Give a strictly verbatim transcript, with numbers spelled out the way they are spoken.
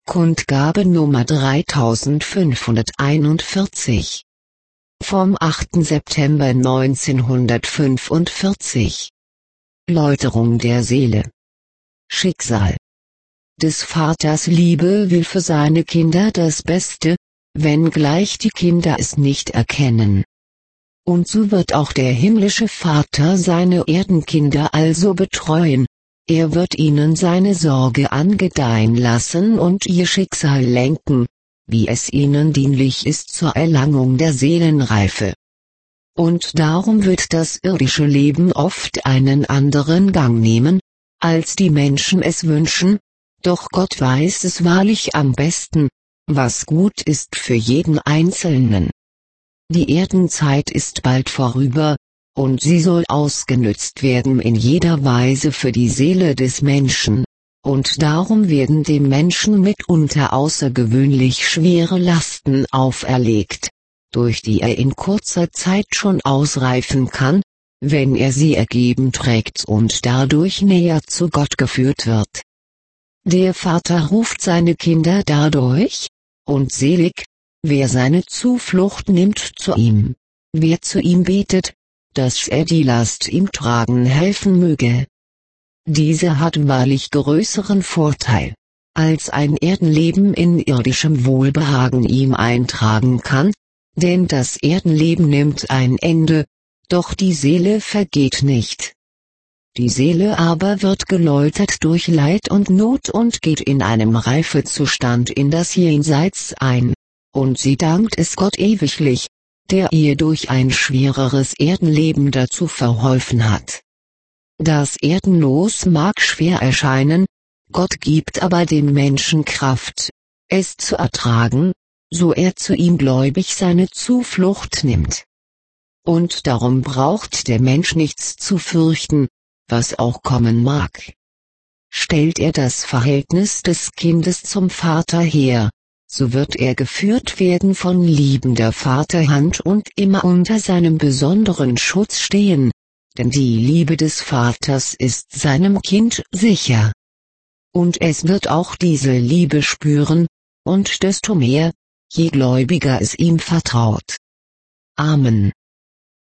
Kundgabe Nummer dreitausendfünfhunderteinundvierzig. Vom achten September neunzehnhundertfünfundvierzig. Läuterung der Seele. Schicksal. Des Vaters Liebe will für seine Kinder das Beste, wenngleich die Kinder es nicht erkennen. Und so wird auch der himmlische Vater seine Erdenkinder also betreuen. Er wird ihnen seine Sorge angedeihen lassen und ihr Schicksal lenken, wie es ihnen dienlich ist zur Erlangung der Seelenreife. Und darum wird das irdische Leben oft einen anderen Gang nehmen, als die Menschen es wünschen, doch Gott weiß es wahrlich am besten, was gut ist für jeden Einzelnen. Die Erdenzeit ist bald vorüber, und sie soll ausgenützt werden in jeder Weise für die Seele des Menschen, und darum werden dem Menschen mitunter außergewöhnlich schwere Lasten auferlegt, durch die er in kurzer Zeit schon ausreifen kann, wenn er sie ergeben trägt und dadurch näher zu Gott geführt wird. Der Vater ruft seine Kinder dadurch, und selig, wer seine Zuflucht nimmt zu ihm, wer zu ihm betet, dass er die Last ihm tragen helfen möge. Diese hat wahrlich größeren Vorteil, als ein Erdenleben in irdischem Wohlbehagen ihm eintragen kann, denn das Erdenleben nimmt ein Ende, doch die Seele vergeht nicht. Die Seele aber wird geläutert durch Leid und Not und geht in einem Reifezustand in das Jenseits ein, und sie dankt es Gott ewiglich, der ihr durch ein schwereres Erdenleben dazu verholfen hat. Das Erdenlos mag schwer erscheinen, Gott gibt aber dem Menschen Kraft, es zu ertragen, so er zu ihm gläubig seine Zuflucht nimmt. Und darum braucht der Mensch nichts zu fürchten, was auch kommen mag. Stellt er das Verhältnis des Kindes zum Vater her, so wird er geführt werden von liebender Vaterhand und immer unter seinem besonderen Schutz stehen, denn die Liebe des Vaters ist seinem Kind sicher. Und es wird auch diese Liebe spüren, und desto mehr, je gläubiger es ihm vertraut. Amen.